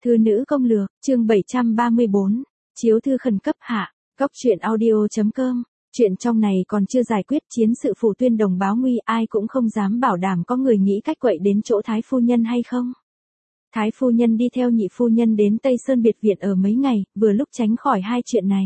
Thư nữ công lược, chương 734, chiếu thư khẩn cấp hạ, góc truyện audio.com. Chuyện trong này còn chưa giải quyết, chiến sự phủ Tuyên Đồng báo nguy, ai cũng không dám bảo đảm có người nghĩ cách quậy đến chỗ Thái phu nhân hay không. Thái phu nhân đi theo nhị phu nhân đến Tây Sơn biệt viện ở mấy ngày, vừa lúc tránh khỏi hai chuyện này.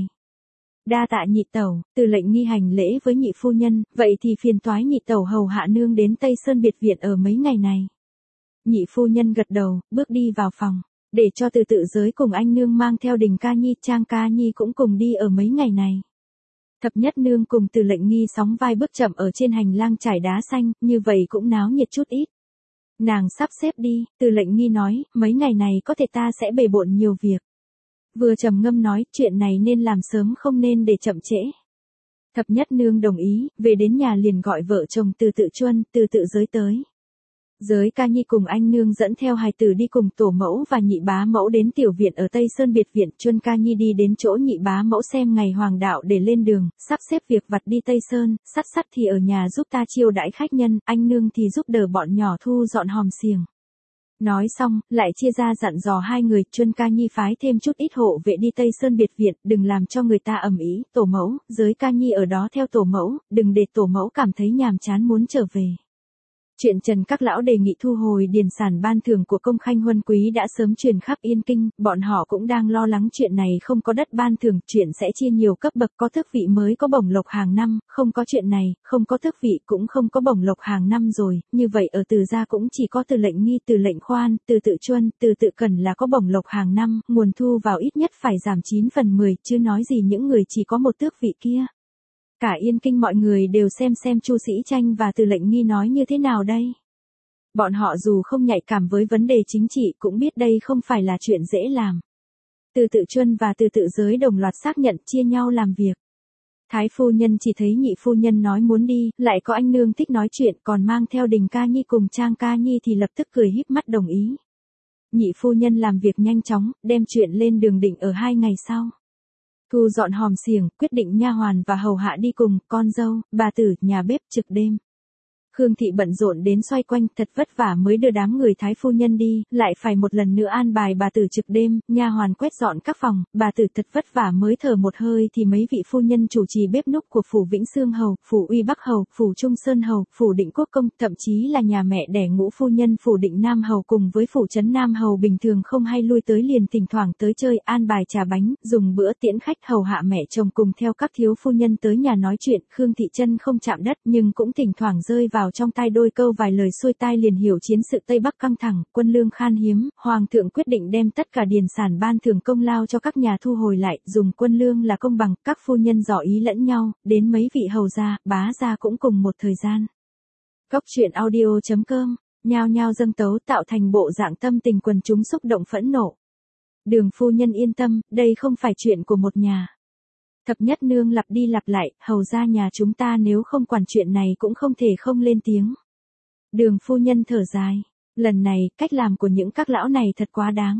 Đa tạ nhị tẩu, Từ lệnh nghi hành lễ với nhị phu nhân, vậy thì phiền toái nhị tẩu hầu hạ nương đến Tây Sơn biệt viện ở mấy ngày này. Nhị phu nhân gật đầu, bước đi vào phòng, để cho Từ tự giới cùng anh nương mang theo Đình ca nhi, Trang ca nhi cũng cùng đi ở mấy ngày này. Thập nhất nương cùng Từ lệnh nghi sóng vai bước chậm ở trên hành lang trải đá xanh, như vậy cũng náo nhiệt chút ít. Nàng sắp xếp đi, Từ lệnh nghi nói, mấy ngày này có thể ta sẽ bề bộn nhiều việc. Vừa trầm ngâm nói, chuyện này nên làm sớm không nên để chậm trễ. Thập nhất nương đồng ý, về đến nhà liền gọi vợ chồng Từ tự Chuân, Từ tự giới tới. Giới ca nhi cùng anh nương dẫn theo hài tử đi cùng tổ mẫu và nhị bá mẫu đến tiểu viện ở Tây Sơn biệt viện. Chuân ca nhi đi đến chỗ nhị bá mẫu xem ngày hoàng đạo để lên đường, sắp xếp việc vặt đi Tây Sơn, sắt thì ở nhà giúp ta chiêu đãi khách nhân, anh nương thì giúp đỡ bọn nhỏ thu dọn hòm xiềng. Nói xong, lại chia ra dặn dò hai người, Chuân ca nhi phái thêm chút ít hộ vệ đi Tây Sơn biệt viện, đừng làm cho người ta ầm ĩ, tổ mẫu, Giới ca nhi ở đó theo tổ mẫu, đừng để tổ mẫu cảm thấy nhàm chán muốn trở về. Chuyện Trần các lão đề nghị thu hồi điền sản ban thưởng của công khanh huân quý đã sớm truyền khắp Yên Kinh, bọn họ cũng đang lo lắng chuyện này không có đất ban thưởng, chuyện sẽ chia nhiều cấp bậc, có tước vị mới có bổng lộc hàng năm, không có chuyện này, không có tước vị cũng không có bổng lộc hàng năm rồi, như vậy ở Từ gia cũng chỉ có Từ lệnh nghi, Từ lệnh khoan, Từ tự Chuân, Từ tự Cần là có bổng lộc hàng năm, nguồn thu vào ít nhất phải giảm 9/10, chứ nói gì những người chỉ có một tước vị kia. Cả Yên Kinh mọi người đều xem Chu Sĩ Tranh và Từ lệnh nghi nói như thế nào đây. Bọn họ dù không nhạy cảm với vấn đề chính trị cũng biết đây không phải là chuyện dễ làm. Từ tự Chuân và Từ tự Giới đồng loạt xác nhận chia nhau làm việc. Thái phu nhân chỉ thấy nhị phu nhân nói muốn đi, lại có anh nương thích nói chuyện, còn mang theo Đình ca nhi cùng Trang ca nhi thì lập tức cười híp mắt đồng ý. Nhị phu nhân làm việc nhanh chóng, đem chuyện lên đường định ở 2 ngày sau. Thu dọn hòm xiềng, quyết định nha hoàn và hầu hạ đi cùng, con dâu, bà tử, nhà bếp trực đêm. Khương thị bận rộn đến xoay quanh, thật vất vả mới đưa đám người Thái phu nhân đi, lại phải một lần nữa an bài bà tử trực đêm, nha hoàn quét dọn các phòng, bà tử thật vất vả mới thở một hơi thì mấy vị phu nhân chủ trì bếp núc của phủ Vĩnh Xương hầu, phủ Uy Bắc hầu, phủ Trung Sơn hầu, phủ Định Quốc công, thậm chí là nhà mẹ đẻ Ngũ phu nhân phủ Định Nam hầu cùng với phủ Trấn Nam hầu bình thường không hay lui tới liền thỉnh thoảng tới chơi, an bài trà bánh, dùng bữa tiễn khách, hầu hạ mẹ chồng cùng theo các thiếu phu nhân tới nhà nói chuyện. Khương thị chân không chạm đất nhưng cũng thỉnh thoảng rơi vào trong tai đôi câu vài lời xuôi tai liền hiểu chiến sự Tây Bắc căng thẳng, quân lương khan hiếm, hoàng thượng quyết định đem tất cả điền sản ban thưởng công lao cho các nhà thu hồi lại, dùng quân lương là công bằng, các phu nhân dò ý lẫn nhau, đến mấy vị hầu gia, bá gia cũng cùng một thời gian. Góc truyện audio.com, nhao nhao dâng tấu tạo thành bộ dạng tâm tình quần chúng xúc động phẫn nộ. Đường phu nhân yên tâm, đây không phải chuyện của một nhà. Thập nhất nương lặp đi lặp lại, hầu ra nhà chúng ta nếu không quản chuyện này cũng không thể không lên tiếng. Đường phu nhân thở dài, lần này, cách làm của những các lão này thật quá đáng.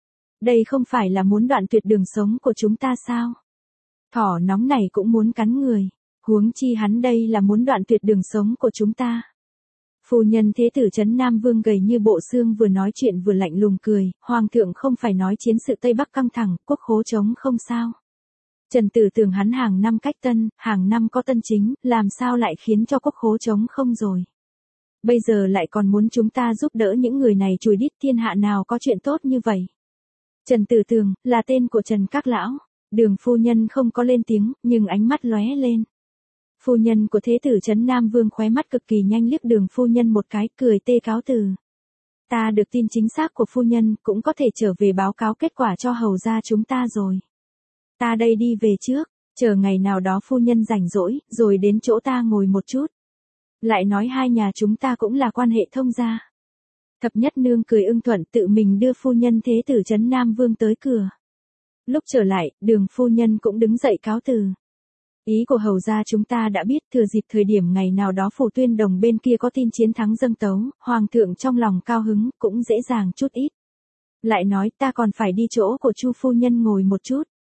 Đây không phải là muốn đoạn tuyệt đường sống của chúng ta sao? Thỏ nóng này cũng muốn cắn người, huống chi hắn đây là muốn đoạn tuyệt đường sống của chúng ta. Phu nhân thế tử Trấn Nam Vương gầy như bộ xương vừa nói chuyện vừa lạnh lùng cười, hoàng thượng không phải nói chiến sự Tây Bắc căng thẳng, quốc khố trống không sao. Trần Tử tưởng hắn hàng năm cách tân, hàng năm có tân chính, làm sao lại khiến cho quốc khố trống không rồi. Bây giờ lại còn muốn chúng ta giúp đỡ những người này chùi đít, thiên hạ nào có chuyện tốt như vậy. Trần Tử Tường, là tên của Trần các lão. Đường phu nhân không có lên tiếng, nhưng ánh mắt lóe lên. Phu nhân của thế tử Trấn Nam Vương khóe mắt cực kỳ nhanh liếc đường phu nhân một cái, cười tê cáo từ. Ta được tin chính xác của phu nhân, cũng có thể trở về báo cáo kết quả cho hầu gia chúng ta rồi. Ta đây đi về trước, chờ ngày nào đó phu nhân rảnh rỗi, rồi đến chỗ ta ngồi một chút. Lại nói hai nhà chúng ta cũng là quan hệ thông gia. Thập nhất nương cười ưng thuận tự mình đưa phu nhân thế tử Trấn Nam Vương tới cửa. Lúc trở lại, đường phu nhân cũng đứng dậy cáo từ. Ý của hầu gia chúng ta đã biết, thừa dịp thời điểm ngày nào đó phủ Tuyên Đồng bên kia có tin chiến thắng dâng tấu, hoàng thượng trong lòng cao hứng, cũng dễ dàng chút ít. Lại nói ta còn phải đi chỗ của Chu phu nhân ngồi một chút.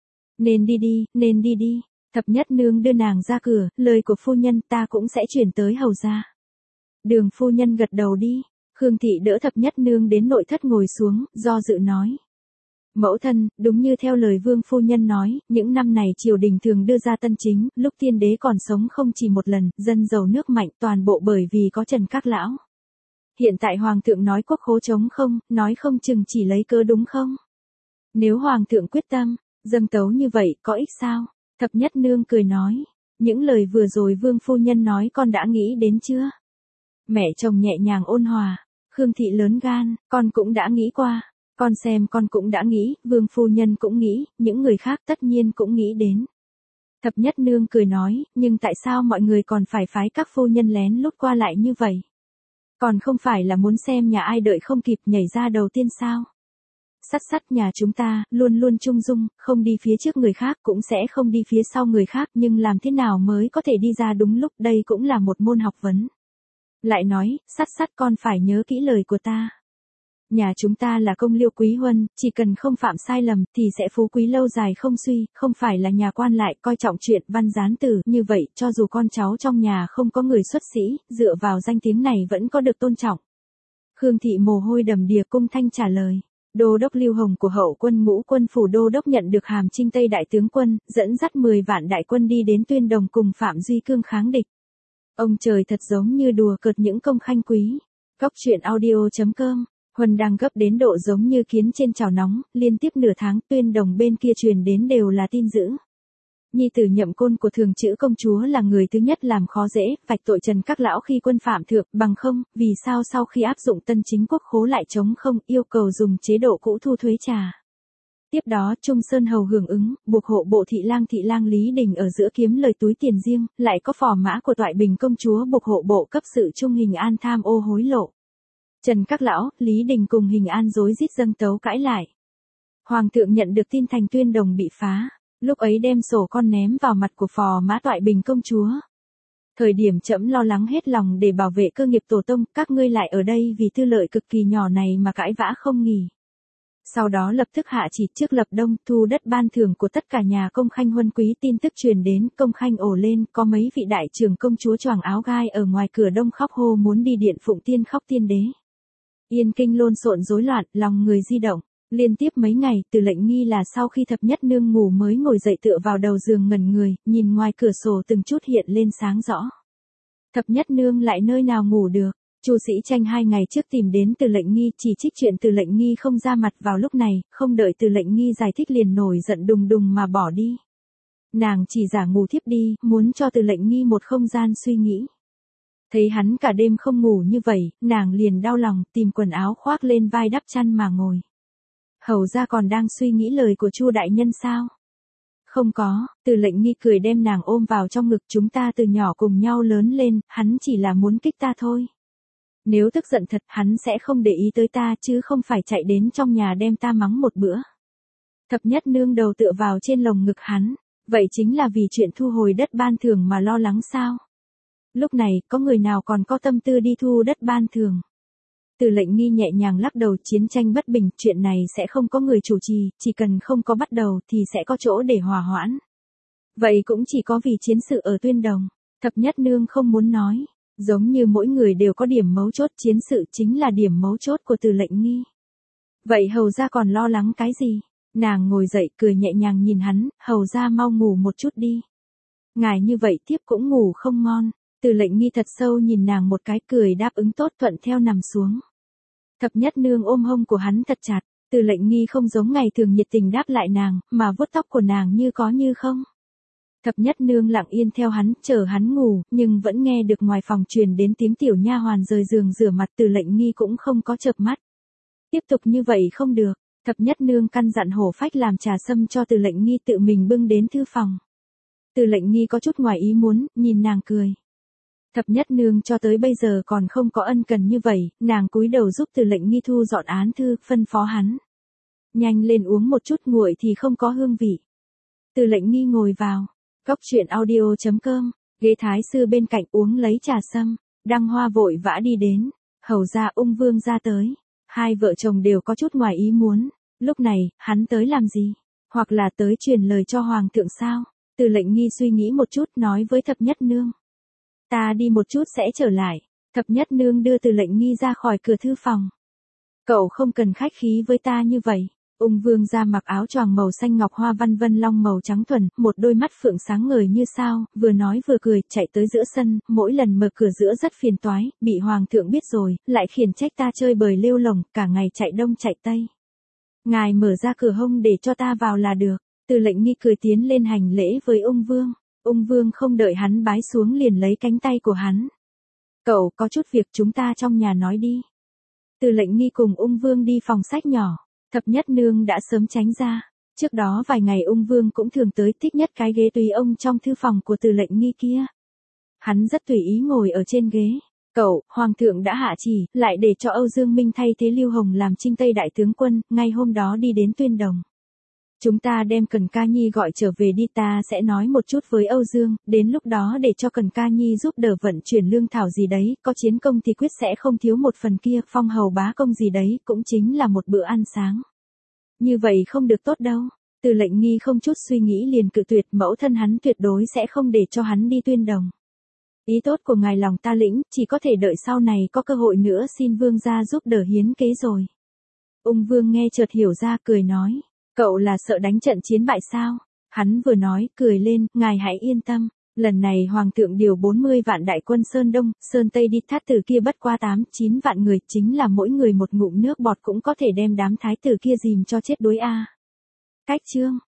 Nên đi đi. Thập nhất nương đưa nàng ra cửa, lời của phu nhân ta cũng sẽ chuyển tới hầu gia. Đường phu nhân gật đầu đi. Khương thị đỡ thập nhất nương đến nội thất ngồi xuống, do dự nói. Mẫu thân, đúng như theo lời vương phu nhân nói, những năm này triều đình thường đưa ra tân chính, lúc tiên đế còn sống không chỉ một lần, dân giàu nước mạnh toàn bộ bởi vì có Trần Các Lão. Hiện tại hoàng thượng nói quốc khố trống không, nói không chừng chỉ lấy cớ đúng không? Nếu hoàng thượng quyết tâm, dâng tấu như vậy có ích sao? Thập nhất nương cười nói, những lời vừa rồi vương phu nhân nói con đã nghĩ đến chưa? Mẹ chồng nhẹ nhàng ôn hòa, Khương thị lớn gan, con cũng đã nghĩ qua. Con xem con cũng đã nghĩ, vương phu nhân cũng nghĩ, những người khác tất nhiên cũng nghĩ đến. Thập nhất nương cười nói, nhưng tại sao mọi người còn phải phái các phu nhân lén lút qua lại như vậy? Còn không phải là muốn xem nhà ai đợi không kịp nhảy ra đầu tiên sao? Sắt nhà chúng ta, luôn luôn trung dung, không đi phía trước người khác cũng sẽ không đi phía sau người khác, nhưng làm thế nào mới có thể đi ra đúng lúc, đây cũng là một môn học vấn. Lại nói, sắt con phải nhớ kỹ lời của ta. Nhà chúng ta là công liêu quý huân, chỉ cần không phạm sai lầm thì sẽ phú quý lâu dài không suy, không phải là nhà quan lại coi trọng chuyện văn gián tử, như vậy cho dù con cháu trong nhà không có người xuất sĩ, dựa vào danh tiếng này vẫn có được tôn trọng. Khương thị mồ hôi đầm đìa cung thanh trả lời. Đô đốc Lưu Hồng của hậu quân Ngũ Quân phủ đô đốc nhận được hàm Trinh Tây đại tướng quân, dẫn dắt 10 vạn đại quân đi đến Tuyên Đồng cùng Phạm Duy Cương kháng địch. Ông trời thật giống như đùa cợt những công khanh quý. Cóc truyện audio.com. Huân đang gấp đến độ giống như kiến trên chảo nóng, liên tiếp nửa tháng Tuyên Đồng bên kia truyền đến đều là tin dữ. Nhi tử Nhậm Côn của thường chữ công chúa là người thứ nhất làm khó dễ, vạch tội Trần Các Lão khi quân phạm thượng, bằng không, vì sao sau khi áp dụng tân chính quốc khố lại chống không, yêu cầu dùng chế độ cũ thu thuế trà. Tiếp đó Trung Sơn Hầu hưởng ứng, buộc hộ bộ thị lang Lý Đình ở giữa kiếm lời túi tiền riêng, lại có phò mã của Toại Bình công chúa buộc hộ bộ cấp sự Trung Hình An tham ô hối lộ. Trần Các Lão, Lý Đình cùng Hình An rối rít dâng tấu cãi lại. Hoàng thượng nhận được tin thành Tuyên Đồng bị phá. Lúc ấy đem sổ con ném vào mặt của phò mã Toại Bình công chúa. Thời điểm trẫm lo lắng hết lòng để bảo vệ cơ nghiệp tổ tông, các ngươi lại ở đây vì tư lợi cực kỳ nhỏ này mà cãi vã không nghỉ. Sau đó lập tức hạ chỉ trước lập đông, thu đất ban thưởng của tất cả nhà công khanh huân quý, tin tức truyền đến, công khanh ồ lên, có mấy vị đại trưởng công chúa choàng áo gai ở ngoài cửa đông khóc hô muốn đi điện phụng tiên khóc tiên đế. Yên kinh lộn xộn rối loạn, lòng người di động. Liên tiếp mấy ngày, Từ Lệnh Nghi là sau khi thập nhất nương ngủ mới ngồi dậy tựa vào đầu giường ngẩn người, nhìn ngoài cửa sổ từng chút hiện lên sáng rõ. Thập nhất nương lại nơi nào ngủ được, Chu Sĩ Tranh 2 ngày trước tìm đến Từ Lệnh Nghi chỉ trích chuyện Từ Lệnh Nghi không ra mặt vào lúc này, không đợi Từ Lệnh Nghi giải thích liền nổi giận đùng đùng mà bỏ đi. Nàng chỉ giả ngủ thiếp đi, muốn cho Từ Lệnh Nghi một không gian suy nghĩ. Thấy hắn cả đêm không ngủ như vậy, nàng liền đau lòng, tìm quần áo khoác lên vai đắp chăn mà ngồi. Hầu ra còn đang suy nghĩ lời của Chu đại nhân sao? Không có, Từ Lệnh Nghi cười đem nàng ôm vào trong ngực, chúng ta từ nhỏ cùng nhau lớn lên, hắn chỉ là muốn kích ta thôi. Nếu tức giận thật, hắn sẽ không để ý tới ta chứ không phải chạy đến trong nhà đem ta mắng một bữa. Thập nhất nương đầu tựa vào trên lồng ngực hắn, vậy chính là vì chuyện thu hồi đất ban thưởng mà lo lắng sao? Lúc này, có người nào còn có tâm tư đi thu đất ban thưởng? Từ Lệnh Nghi nhẹ nhàng lắc đầu, chiến tranh bất bình, chuyện này sẽ không có người chủ trì, chỉ cần không có bắt đầu thì sẽ có chỗ để hòa hoãn. Vậy cũng chỉ có vì chiến sự ở Tuyên Đồng. Thập nhất nương không muốn nói, giống như mỗi người đều có điểm mấu chốt, chiến sự chính là điểm mấu chốt của Từ Lệnh Nghi. Vậy hầu ra còn lo lắng cái gì? Nàng ngồi dậy cười nhẹ nhàng nhìn hắn, hầu ra mau ngủ một chút đi. Ngài như vậy tiếp cũng ngủ không ngon. Từ Lệnh Nghi thật sâu nhìn nàng một cái cười đáp ứng tốt thuận theo nằm xuống. Thập nhất nương ôm hông của hắn thật chặt, Từ Lệnh Nghi không giống ngày thường nhiệt tình đáp lại nàng, mà vuốt tóc của nàng như có như không. Thập nhất nương lặng yên theo hắn, chờ hắn ngủ, nhưng vẫn nghe được ngoài phòng truyền đến tiếng tiểu nha hoàn rời giường rửa mặt, Từ Lệnh Nghi cũng không có chợp mắt. Tiếp tục như vậy không được, thập nhất nương căn dặn hổ phách làm trà sâm cho Từ Lệnh Nghi tự mình bưng đến thư phòng. Từ Lệnh Nghi có chút ngoài ý muốn, nhìn nàng cười. Thập nhất nương cho tới bây giờ còn không có ân cần như vậy, nàng cúi đầu giúp Từ Lệnh Nghi thu dọn án thư, phân phó hắn. Nhanh lên uống một chút, nguội thì không có hương vị. Từ Lệnh Nghi ngồi vào, cóc truyện audio.com, ghế thái sư bên cạnh uống lấy trà sâm, Đăng Hoa vội vã đi đến, hầu ra Ung Vương ra tới. Hai vợ chồng đều có chút ngoài ý muốn, lúc này, hắn tới làm gì? Hoặc là tới truyền lời cho hoàng thượng sao? Từ Lệnh Nghi suy nghĩ một chút nói với thập nhất nương. Ta đi một chút sẽ trở lại. Thập nhất nương đưa Từ Lệnh Nghi ra khỏi cửa thư phòng. Cậu không cần khách khí với ta như vậy. Ung vương ra mặc áo choàng màu xanh ngọc hoa văn vân long màu trắng thuần, một đôi mắt phượng sáng ngời như sao, vừa nói vừa cười, chạy tới giữa sân, mỗi lần mở cửa giữa rất phiền toái, bị hoàng thượng biết rồi, lại khiển trách ta chơi bời lêu lồng, cả ngày chạy đông chạy tây. Ngài mở ra cửa hông để cho ta vào là được. Từ Lệnh Nghi cười tiến lên hành lễ với ung vương. Ung vương không đợi hắn bái xuống liền lấy cánh tay của hắn. Cậu có chút việc chúng ta trong nhà nói đi. Từ Lệnh Nghi cùng ung vương đi phòng sách nhỏ. Thập nhất nương đã sớm tránh ra. Trước đó vài ngày ung vương cũng thường tới, thích nhất cái ghế tùy ông trong thư phòng của Từ Lệnh Nghi kia. Hắn rất tùy ý ngồi ở trên ghế. Cậu, hoàng thượng đã hạ chỉ, lại để cho Âu Dương Minh thay thế Lưu Hồng làm Trinh Tây đại tướng quân, ngay hôm đó đi đến Tuyên Đồng. Chúng ta đem Cần Ca Nhi gọi trở về đi, ta sẽ nói một chút với Âu Dương, đến lúc đó để cho Cần Ca Nhi giúp đỡ vận chuyển lương thảo gì đấy, có chiến công thì quyết sẽ không thiếu một phần kia, phong hầu bá công gì đấy, cũng chính là một bữa ăn sáng. Như vậy không được tốt đâu. Từ Lệnh Nghi không chút suy nghĩ liền cự tuyệt, mẫu thân hắn tuyệt đối sẽ không để cho hắn đi Tuyên Đồng. Ý tốt của ngài lòng ta lĩnh, chỉ có thể đợi sau này có cơ hội nữa xin vương gia giúp đỡ hiến kế rồi. Ung vương nghe chợt hiểu ra, cười nói, cậu là sợ đánh trận chiến bại sao? Hắn vừa nói, cười lên, ngài hãy yên tâm, lần này hoàng thượng điều 40 vạn đại quân Sơn Đông, Sơn Tây đi, thát tử kia bất qua 8-9 vạn người, chính là mỗi người một ngụm nước bọt cũng có thể đem đám thái tử kia dìm cho chết đuối a. Cách chương